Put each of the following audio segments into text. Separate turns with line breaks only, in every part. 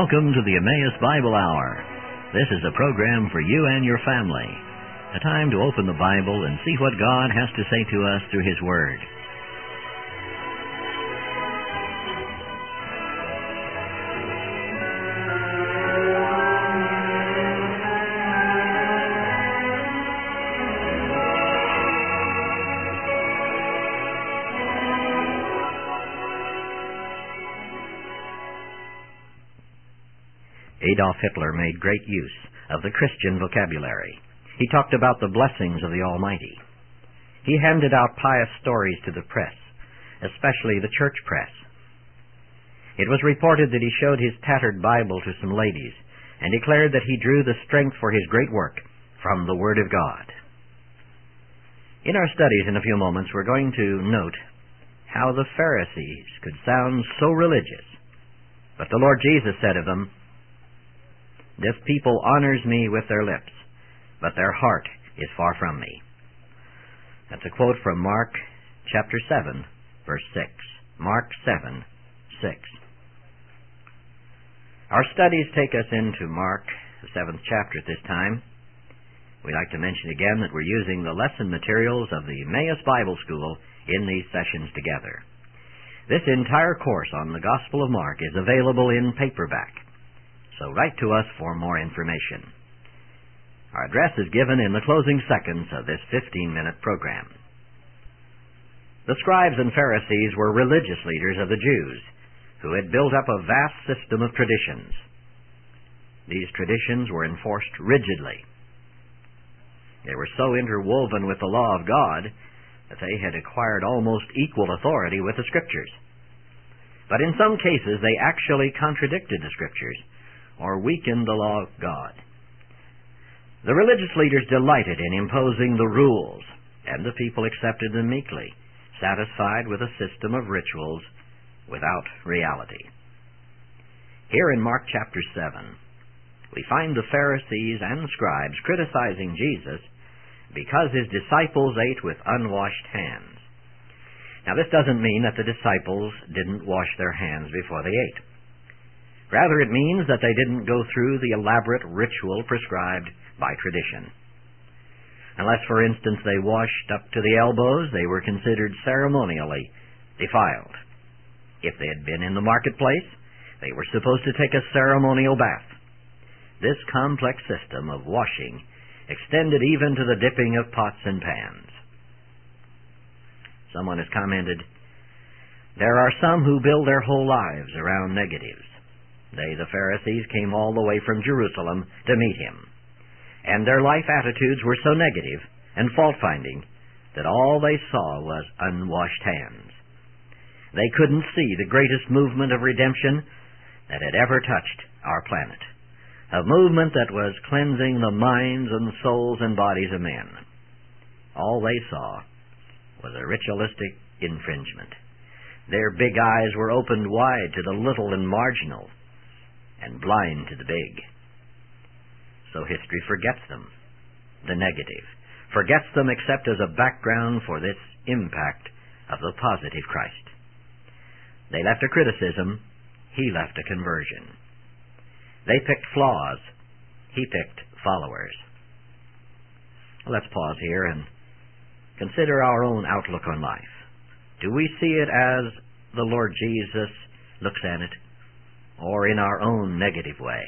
Welcome to the Emmaus Bible Hour. This is a program for you and your family. A time to open the Bible and see what God has to say to us through His Word. Adolf Hitler made great use of the Christian vocabulary. He talked about the blessings of the Almighty. He handed out pious stories to the press, especially the church press. It was reported that he showed his tattered Bible to some ladies and declared that he drew the strength for his great work from the Word of God. In our studies in a few moments, we're going to note how the Pharisees could sound so religious. But the Lord Jesus said of them, "This people honors me with their lips, but their heart is far from me." That's a quote from Mark chapter 7, verse 6. Mark 7, 6. Our studies take us into Mark, the 7th chapter at this time. We'd like to mention again that we're using the lesson materials of the Emmaus Bible School in these sessions together. This entire course on the Gospel of Mark is available in paperback. So write to us for more information. Our address is given in the closing seconds of this 15-minute program. The scribes and Pharisees were religious leaders of the Jews who had built up a vast system of traditions. These traditions were enforced rigidly. They were so interwoven with the law of God that they had acquired almost equal authority with the Scriptures. But in some cases they actually contradicted the Scriptures or weakened the law of God. The religious leaders delighted in imposing the rules, and the people accepted them meekly, satisfied with a system of rituals without reality. Here in Mark chapter 7, we find the Pharisees and scribes criticizing Jesus because his disciples ate with unwashed hands. Now, this doesn't mean that the disciples didn't wash their hands before they ate. Rather, it means that they didn't go through the elaborate ritual prescribed by tradition. Unless, for instance, they washed up to the elbows, they were considered ceremonially defiled. If they had been in the marketplace, they were supposed to take a ceremonial bath. This complex system of washing extended even to the dipping of pots and pans. Someone has commented, "There are some who build their whole lives around negatives. They, the Pharisees, came all the way from Jerusalem to meet him, and their life attitudes were so negative and fault-finding that all they saw was unwashed hands. They couldn't see the greatest movement of redemption that had ever touched our planet, a movement that was cleansing the minds and souls and bodies of men. All they saw was a ritualistic infringement. Their big eyes were opened wide to the little and marginal, and blind to the big. So history forgets them, the negative, forgets them except as a background for this impact of the positive Christ. They left a criticism, he left a conversion. They picked flaws, he picked followers." Let's pause here and consider our own outlook on life. Do we see it as the Lord Jesus looks at it, or in our own negative way?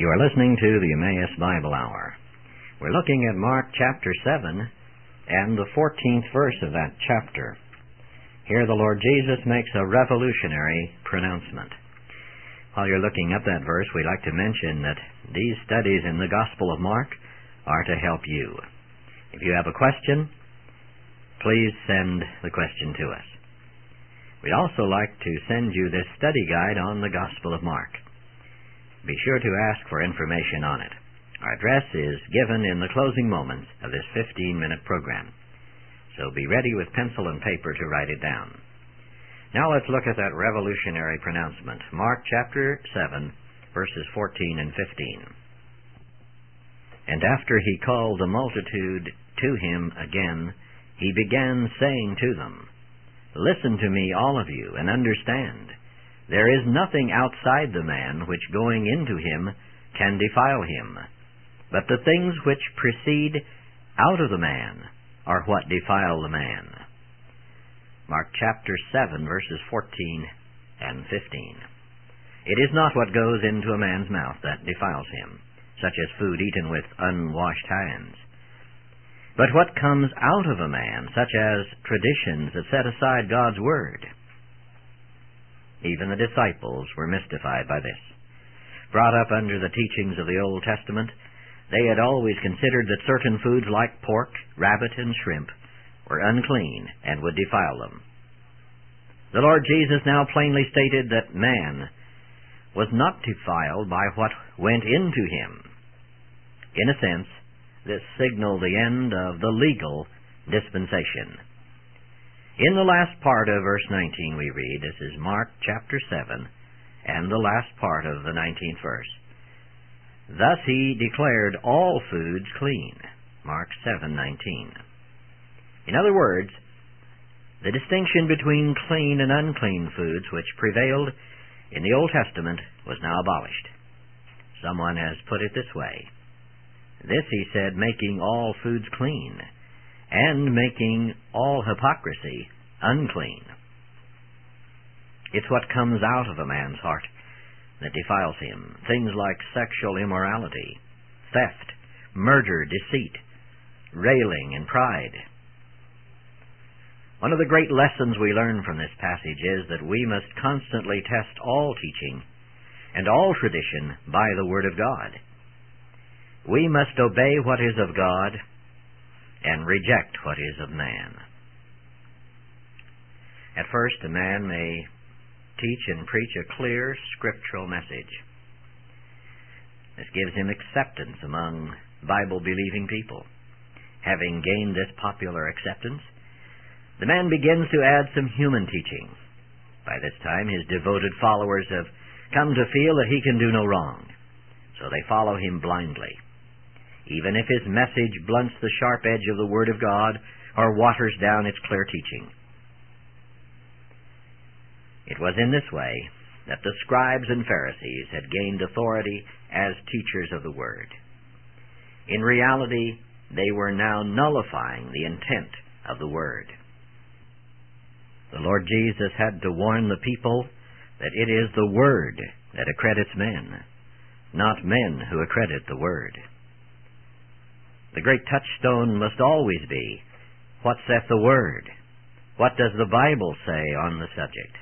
You are listening to the Emmaus Bible Hour. We're looking at Mark chapter 7 and the 14th verse of that chapter. Here the Lord Jesus makes a revolutionary pronouncement. While you're looking up that verse, we'd like to mention that these studies in the Gospel of Mark are to help you. If you have a question, please send the question to us. We'd also like to send you this study guide on the Gospel of Mark. Be sure to ask for information on it. Our address is given in the closing moments of this 15-minute program. So be ready with pencil and paper to write it down. Now let's look at that revolutionary pronouncement. Mark chapter 7, verses 14 and 15. And after he called the multitude to him again, he began saying to them, Listen to me, all of you, and understand. There is nothing outside the man which going into him can defile him, but the things which proceed out of the man are what defile the man. Mark chapter 7, verses 14 and 15. It is not what goes into a man's mouth that defiles him, such as food eaten with unwashed hands, but what comes out of a man, such as traditions that set aside God's word. Even the disciples were mystified by this. Brought up under the teachings of the Old Testament, they had always considered that certain foods like pork, rabbit, and shrimp were unclean and would defile them. The Lord Jesus now plainly stated that man was not defiled by what went into him. In a sense, this signaled the end of the legal dispensation. In the last part of verse 19 we read, this is Mark chapter 7, and the last part of the 19th verse. Thus he declared all foods clean. Mark 7:19. In other words, the distinction between clean and unclean foods which prevailed in the Old Testament was now abolished. Someone has put it this way. This, he said, making all foods clean, and making all hypocrisy unclean. It's what comes out of a man's heart that defiles him. Things like sexual immorality, theft, murder, deceit, railing, and pride. One of the great lessons we learn from this passage is that we must constantly test all teaching and all tradition by the Word of God. We must obey what is of God and reject what is of man. At first, a man may teach and preach a clear scriptural message. This gives him acceptance among Bible-believing people. Having gained this popular acceptance, the man begins to add some human teaching. By this time, his devoted followers have come to feel that he can do no wrong, so they follow him blindly, even if his message blunts the sharp edge of the Word of God or waters down its clear teaching. It was in this way that the scribes and Pharisees had gained authority as teachers of the Word. In reality, they were now nullifying the intent of the Word. The Lord Jesus had to warn the people that it is the Word that accredits men, not men who accredit the Word. The great touchstone must always be, what saith the Word? What does the Bible say on the subject?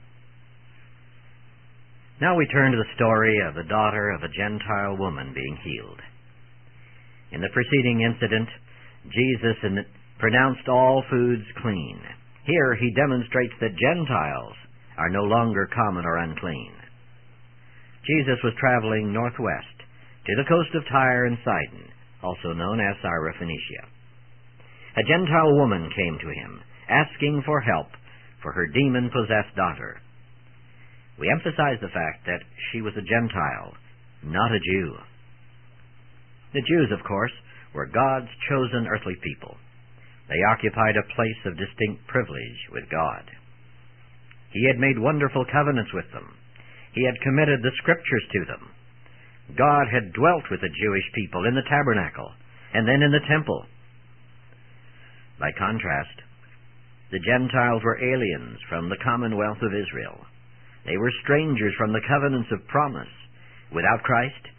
Now we turn to the story of the daughter of a Gentile woman being healed. In the preceding incident, Jesus pronounced all foods clean. Here he demonstrates that Gentiles are no longer common or unclean. Jesus was traveling northwest to the coast of Tyre and Sidon, also known as Syrophoenicia. A Gentile woman came to him, asking for help for her demon-possessed daughter. We emphasize the fact that she was a Gentile, not a Jew. The Jews, of course, were God's chosen earthly people. They occupied a place of distinct privilege with God. He had made wonderful covenants with them. He had committed the Scriptures to them. God had dwelt with the Jewish people in the tabernacle and then in the temple. By contrast, the Gentiles were aliens from the commonwealth of Israel. They were strangers from the covenants of promise. Without Christ,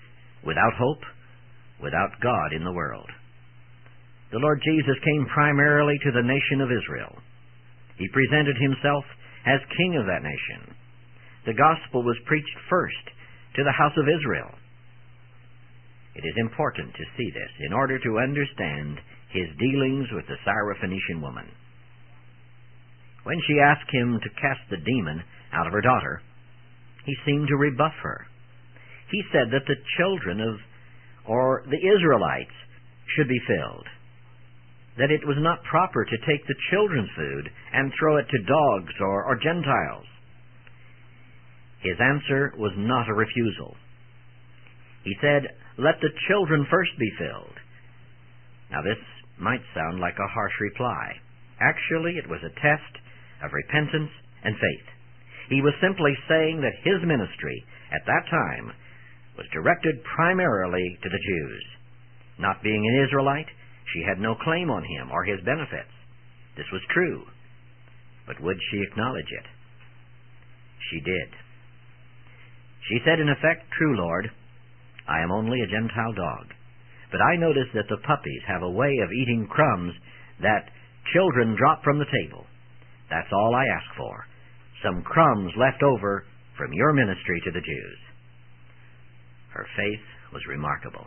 without hope, without God in the world. The Lord Jesus came primarily to the nation of Israel. He presented himself as king of that nation. The gospel was preached first to the house of Israel. It is important to see this in order to understand his dealings with the Syrophoenician woman. When she asked him to cast the demon out of her daughter, he seemed to rebuff her. He said that the children or the Israelites should be filled, that it was not proper to take the children's food and throw it to dogs or Gentiles. His answer was not a refusal. He said, "Let the children first be filled." Now this might sound like a harsh reply. Actually, it was a test of repentance and faith. He was simply saying that his ministry at that time was directed primarily to the Jews. Not being an Israelite, she had no claim on him or his benefits. This was true. But would she acknowledge it? She did. She said in effect, "True, Lord, I am only a Gentile dog, but I notice that the puppies have a way of eating crumbs that children drop from the table. That's all I ask for, some crumbs left over from your ministry to the Jews." Her faith was remarkable.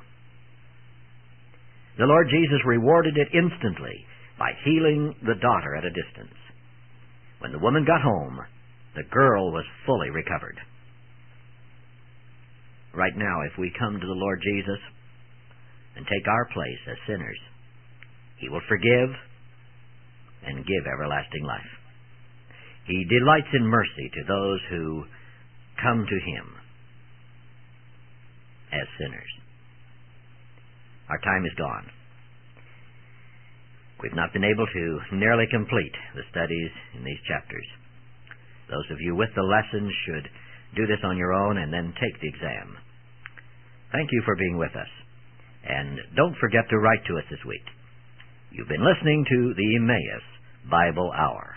The Lord Jesus rewarded it instantly by healing the daughter at a distance. When the woman got home, the girl was fully recovered. Right now, if we come to the Lord Jesus and take our place as sinners, He will forgive and give everlasting life. He delights in mercy to those who come to Him as sinners. Our time is gone. We've not been able to nearly complete the studies in these chapters. Those of you with the lessons should do this on your own and then take the exam. Thank you for being with us. And don't forget to write to us this week. You've been listening to the Emmaus Bible Hour.